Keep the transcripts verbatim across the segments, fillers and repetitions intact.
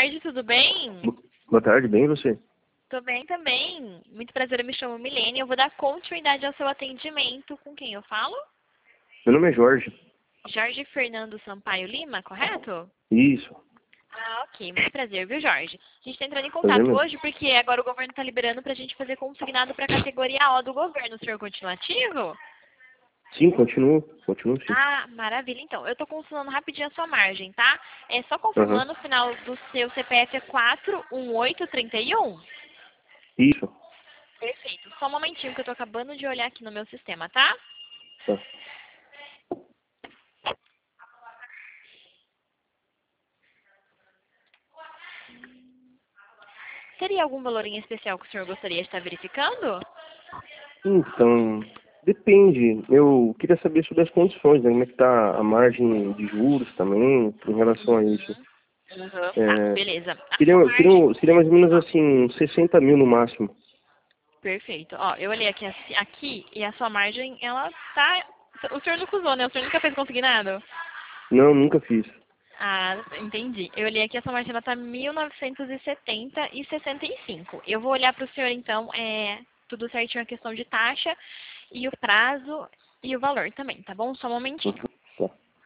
tarde, tudo bem? Bo- Boa tarde, bem você? Tô bem também. Muito prazer, eu me chamo Milene. Eu vou dar continuidade ao seu atendimento. Com quem eu falo? Meu nome é Jorge. Jorge Fernando Sampaio Lima, correto? Isso, Ah, ok. Muito prazer, viu, Jorge? A gente tá entrando em prazer contato mesmo. hoje porque agora o governo tá liberando pra gente fazer consignado pra categoria O do governo. O senhor continua ativo? Sim, continuo, continuo sim. Ah, maravilha. Então, eu tô consultando rapidinho a sua margem, tá? É só Aham, confirmando o final do seu C P F é quatro um oito três um. isso, Perfeito. Só um momentinho que eu tô acabando de olhar aqui no meu sistema, tá? tá. Teria algum valor em especial que o senhor gostaria de estar verificando? Então, depende. Eu queria saber sobre as condições, né? Como é que tá a margem de juros também, em relação a isso. Uhum. Tá, É, beleza. A seria, sua margem... seria, seria mais ou menos assim, uns sessenta mil no máximo. Perfeito. Ó, eu olhei aqui, aqui e a sua margem, ela tá... O senhor nunca usou, né? O senhor nunca fez consignado? Não, nunca fiz. Ah, entendi. Eu olhei aqui, a sua margem ela tá mil novecentos e setenta e sessenta e cinco. Eu vou olhar para o senhor, então, é tudo certinho a questão de taxa e o prazo e o valor também, tá bom? Só um Uhum, momentinho. tá.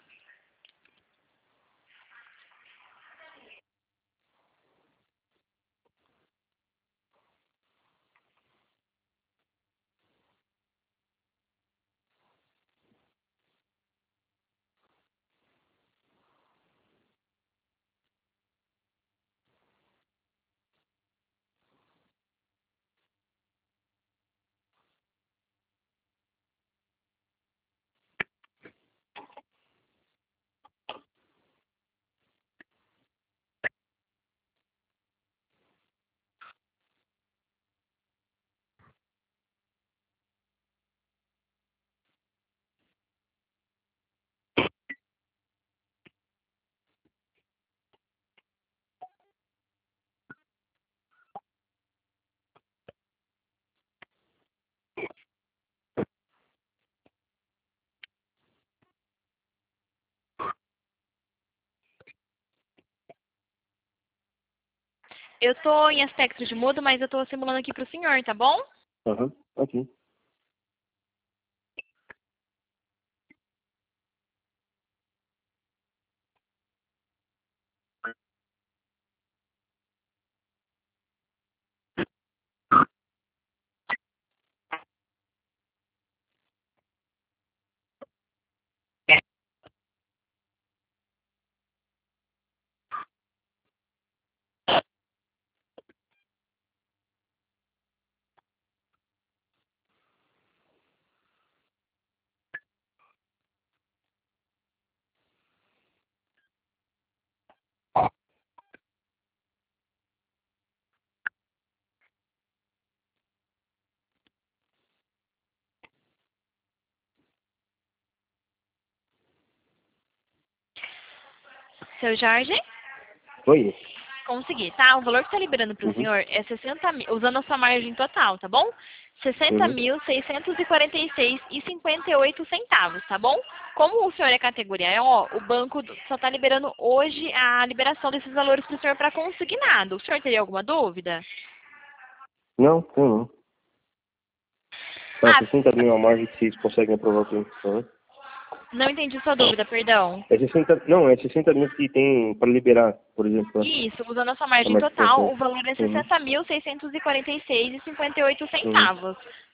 Eu tô em aspecto de mudo, mas eu tô simulando aqui pro senhor, tá bom? Aham, ok. Seu Jorge? Oi. Consegui, tá? O valor que tá liberando pro Uhum, senhor é sessenta mil, usando a sua margem total, tá bom? Sessenta uhum. mil seiscentos e quarenta e seis e cinquenta e oito centavos, tá bom? Como o senhor é categoria O, o banco só tá liberando hoje a liberação desses valores pro senhor para consignado. O senhor teria alguma dúvida? Não, não, não. Tá, Ah, sessenta mil a margem que vocês conseguem aprovar pra mim. Aham. não entendi sua dúvida, perdão. É sessenta, não, é sessenta mil que tem para liberar, por exemplo, Isso, usando a sua a margem margem total, total. o valor é Uhum, sessenta mil seiscentos e quarenta e seis e cinquenta e oito uhum. centavos.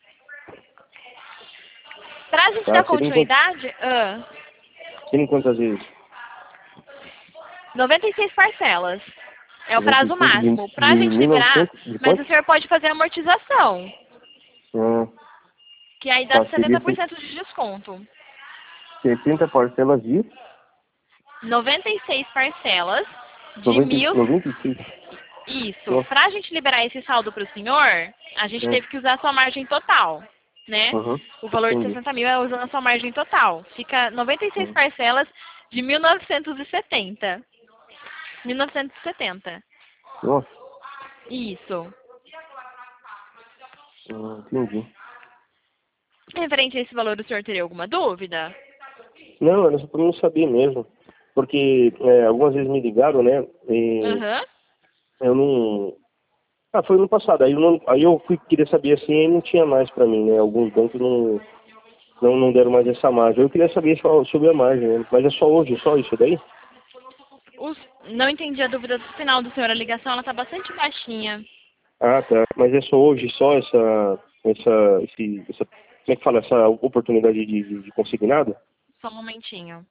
Pra gente dar Tá, seria em, quant- continuidade, ah, seria em quantas vezes? noventa e seis parcelas. É o noventa e prazo seis de, máximo. Pra de gente liberar, mil e novecentos, de mas quanto? o senhor pode fazer amortização, Ah, que aí dá tá, seria setenta por cento de desconto. setenta parcelas de noventa e seis parcelas de noventa, e- mil. noventa e seis. Isso. Nossa, Pra gente liberar esse saldo pro senhor, a gente é. teve que usar a sua margem total, né? Uhum, O valor de entendi. sessenta mil é usando a sua margem total. Fica noventa e seis Uhum. parcelas de mil novecentos e setenta. mil novecentos e setenta. Nossa, Isso. ah, entendi. Referente a esse valor, o senhor teria alguma dúvida? Não, era só para não saber mesmo. Porque é, algumas vezes me ligaram, né? E Aham. Eu não... Ah, foi no passado. Aí eu, não... aí eu fui, queria saber assim, aí não tinha mais pra mim, né? Alguns bancos não, não, não deram mais essa margem. Eu queria saber só sobre a margem, né? Mas é só hoje, só isso daí? Os... Não entendi a dúvida do final do senhor. A ligação ela tá bastante baixinha. Ah, tá. Mas é só hoje, só essa... essa, esse, essa como é que fala? Essa oportunidade de, de, de consignado? Só um momentinho.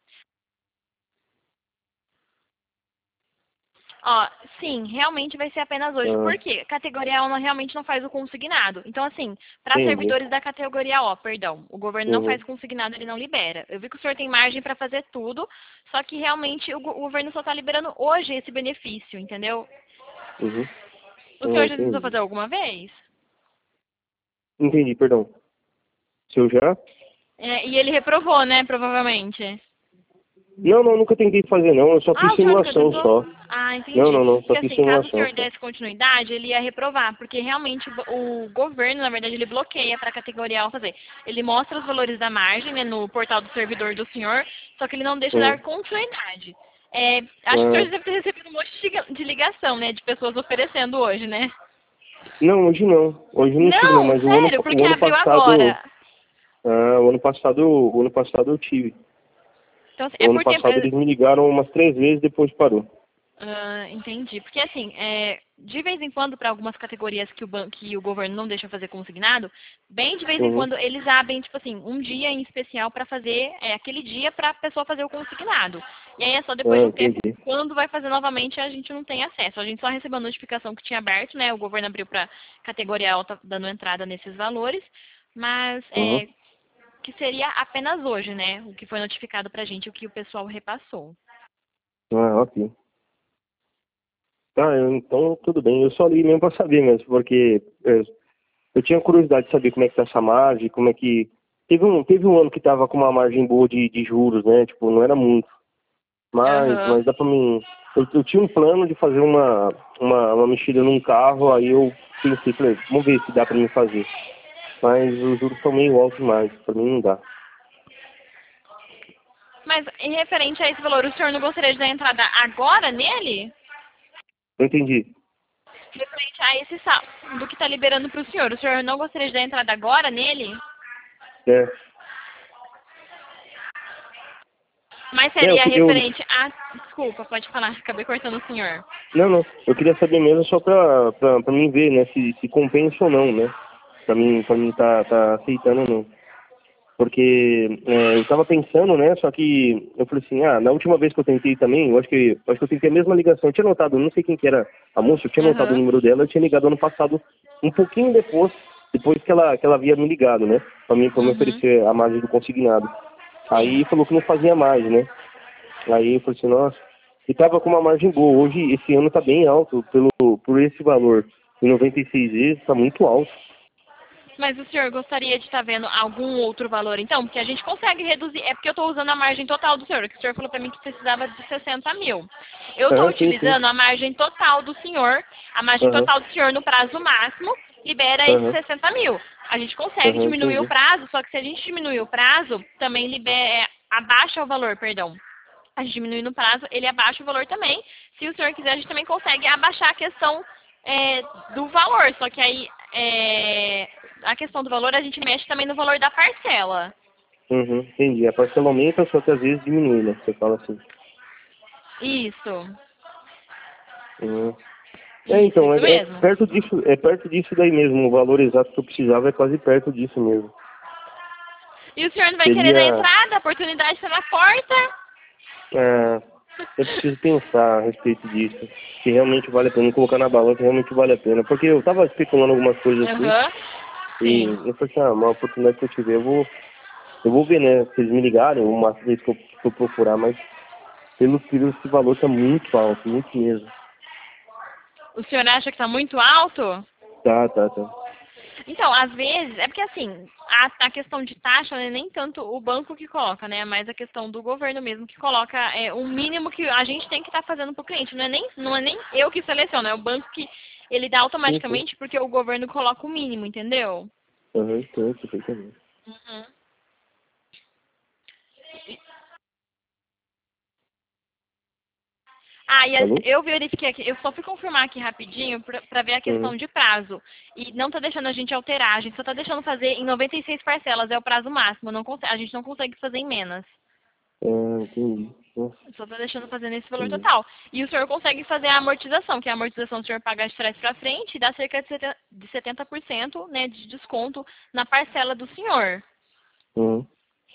Ó, sim, realmente vai ser apenas hoje. Ah, Por quê? Categoria O não, realmente não faz o consignado. Então, assim, para entendi. servidores da categoria O, perdão, o governo não Uhum, faz consignado, ele não libera. Eu vi que o senhor tem margem para fazer tudo, só que realmente o, go- o governo só está liberando hoje esse benefício, entendeu? uhum. O Ah, senhor já tentou entendi. fazer alguma vez? Entendi, perdão. Se eu já? É, e ele reprovou, né, provavelmente. Não, não, nunca tentei fazer não. Eu só Ah, fiz o senhor nunca simulação tentou? só. Ah, Não, entendi. não, não. Só Porque fiz assim, caso o simulação senhor só. desse continuidade, ele ia reprovar, porque realmente o, o governo, na verdade, ele bloqueia para a categoria A fazer. Ele mostra os valores da margem, né, no portal do servidor do senhor, só que ele não deixa Hum. dar continuidade. É, acho que o senhor Ah, deve ter recebido um monte de liga- de ligação, né, de pessoas oferecendo hoje, né? não, hoje não. Hoje eu não tive não, Não, mas o ano, sério, o porque ano abriu passado, agora. ah, o ano passado, o ano passado eu tive. Então, assim, O é ano porque passado eles me ligaram umas três vezes, depois parou. Ah, entendi. Porque assim, é, de vez em quando, para algumas categorias que o, ban que o governo não deixa fazer consignado, bem de vez em Uhum. quando eles abrem, tipo assim, um dia em especial para fazer, é, aquele dia para a pessoa fazer o consignado. E aí é só depois Ah, de um tempo, entendi. quando vai fazer novamente, a gente não tem acesso. A gente só recebeu a notificação que tinha aberto, né? O governo abriu para categoria alta dando entrada nesses valores, mas Uhum. é, que seria apenas hoje, né? O que foi notificado para a gente, o que o pessoal repassou. Ah, ok. Tá, eu- então tudo bem. Eu só li mesmo pra saber mesmo, porque é, eu tinha curiosidade de saber como é que tá essa margem, como é que... Teve um, teve um ano que tava com uma margem boa de, de juros, né? Tipo, não era muito. Mas, Aham. mas dá pra mim. Eu, eu tinha um plano de fazer uma, uma, uma mexida num carro, aí eu pensei, falei, vamos ver se dá pra mim fazer. Mas os juros estão meio altos demais, pra mim não dá. Mas em referente a esse valor, o senhor não gostaria de dar entrada agora nele? Não entendi. Referente a esse sal do que está liberando para o senhor, o senhor não gostaria de dar entrada agora nele? É, Mas é eu, seria que- eu, referente a... Desculpa, pode falar, acabei cortando o senhor. não, não, eu queria saber mesmo só pra, pra, pra mim ver, né, se, se compensa ou não, né? Pra mim, pra mim tá, tá aceitando ou não. Porque é, eu tava pensando, né? Só que eu falei assim, ah, na última vez que eu tentei também, eu acho que eu acho que eu tentei a mesma ligação. Eu tinha notado, eu não sei quem que era a moça, eu tinha notado o Aham. número dela, eu tinha ligado ano passado, um pouquinho depois, depois que ela, que ela havia me ligado, né? Pra mim, pra me Uhum. oferecer a margem do consignado. Aí Sim. falou que não fazia mais, né? Aí eu falei assim, nossa, e tava com uma margem boa. Hoje, esse ano tá bem alto, pelo, por esse valor. Em noventa e seis vezes, tá muito alto. Mas o senhor gostaria de estar vendo algum outro valor, então? Porque a gente consegue reduzir. É porque eu estou usando a margem total do senhor, que o senhor falou para mim que precisava de sessenta mil. Eu estou Ah, sim, sim. utilizando a margem total do senhor, a margem Aham, total do senhor no prazo máximo, libera esses aham, sessenta mil. A gente consegue aham, diminuir o entendi. prazo, só que se a gente diminuir o prazo, também libera, é, abaixa o valor, perdão. A gente diminui no prazo, ele abaixa o valor também. Se o senhor quiser, a gente também consegue abaixar a questão é, do valor. Só que aí, é, a questão do valor, a gente mexe também no valor da parcela. Uhum, entendi. A parcela aumenta, só que às vezes diminui, né? Você fala assim. Isso. Uhum. É, Isso, então, é, isso é mesmo. perto disso, é perto disso daí mesmo. O valor exato que eu precisava é quase perto disso mesmo. E o senhor não vai querer dar Seria, entrada? A oportunidade está na porta? é, eu preciso pensar a respeito disso. Se realmente vale a pena colocar na balança, realmente vale a pena. Porque eu tava especulando algumas coisas assim, Aham. e Sim. eu falei assim, ah, uma oportunidade que eu tiver, eu vou, eu vou ver, né? Se eles me ligarem, uma vez que eu, que eu procurar, mas pelo que esse valor tá muito alto, muito mesmo. O senhor acha que está muito alto? Tá, tá, tá. Então, às vezes, é porque assim, a, a questão de taxa não é nem tanto o banco que coloca, né? É mais a questão do governo mesmo que coloca é, um mínimo que a gente tem que estar fazendo para o cliente. Não é, nem, não é nem eu que seleciono, é o banco que ele dá Sim, sim. automaticamente porque o governo coloca o mínimo, entendeu? Aham, então, perfeitamente. Uhum. Ah, e a- Alô? eu verifiquei aqui, eu só fui confirmar aqui rapidinho para ver a questão Uhum. de prazo. E não tá deixando a gente alterar, a gente só tá deixando fazer em noventa e seis parcelas, é o prazo máximo, não conse- a gente não consegue fazer em menos. Ah, entendi. Nossa, Só tá deixando fazer nesse valor entendi. total. E o senhor consegue fazer a amortização, que a amortização o senhor paga de trás para frente e dá cerca de setenta de setenta por cento, né, de desconto na parcela do senhor. Uhum.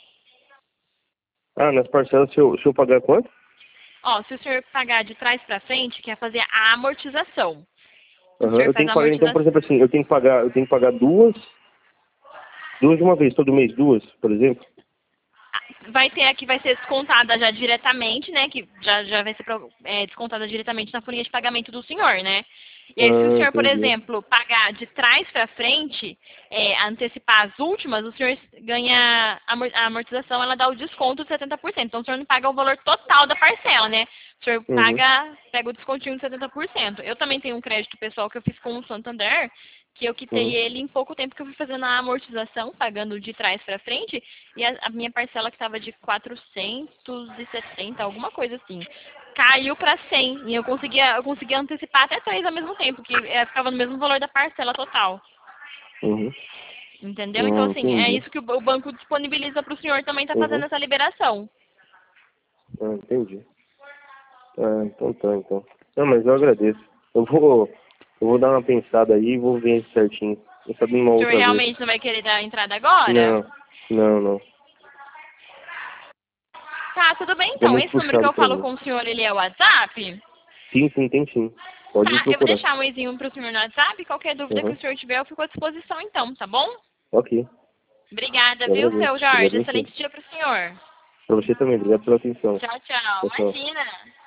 Ah, nas parcelas, se eu, se eu pagar quanto? Ó, se o senhor pagar de trás para frente, quer fazer a amortização. O Aham. senhor Eu faz tenho a que pagar, então, por amortização. exemplo, assim, eu tenho que pagar, eu tenho que pagar duas, duas de uma vez, todo mês, duas, por exemplo. Vai ter aqui, vai ser descontada já diretamente, né? Que já, já vai ser pro- é, descontada diretamente na folha de pagamento do senhor, né? E aí, se o Ah, senhor, por entendi. exemplo, pagar de trás para frente, é, antecipar as últimas, o senhor ganha a amor- a amortização, ela dá o desconto de setenta por cento. Então, o senhor não paga o valor total da parcela, né? O senhor Uhum. paga, pega o descontinho de setenta por cento. Eu também tenho um crédito pessoal que eu fiz com o Santander, que eu quitei Uhum. ele em pouco tempo que eu fui fazendo a amortização, pagando de trás para frente, e a, a minha parcela que estava de quatrocentos e setenta, alguma coisa assim, caiu para cem, e eu conseguia, eu conseguia antecipar até três ao mesmo tempo, que eh, ficava no mesmo valor da parcela total. Uhum. Entendeu? Então, Ah, assim, é entendi. isso que o, o banco disponibiliza para o senhor também estar fazendo Uhum. essa liberação. Ah, entendi. Ah, então tá, então. Não, mas eu agradeço. Eu vou, eu vou dar uma pensada aí e vou ver certinho. Eu sabia uma O senhor outra vez. realmente não vai querer dar a entrada agora? Não, não, não. Tá, tudo bem É então. muito Esse número que puxado eu pra falo mim. com o senhor, ele é o WhatsApp? Sim, sim, tem sim. Pode me Tá, eu vou procurar. deixar um e-mail para o senhor no WhatsApp. Qualquer dúvida que Uhum. o senhor tiver, eu fico à disposição então, tá bom? Ok. Obrigada, Eu viu, agradeço. seu Jorge? Obrigado a você. Excelente dia para o senhor. Pra você também. Obrigado pela atenção. Tchau, tchau. Tchau, tchau. Imagina.